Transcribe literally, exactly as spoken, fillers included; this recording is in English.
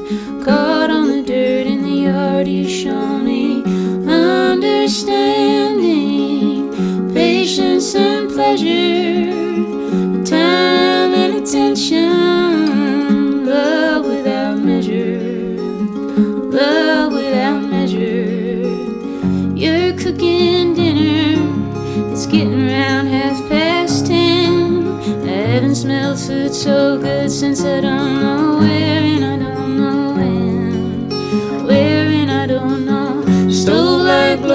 Caught on the dirt in the yard, you show me understanding, patience and pleasure, time and attention, love without measure, love without measure. You're cooking dinner, it's getting around half past ten. I haven't smelled food so good since I don't know where, and I don't know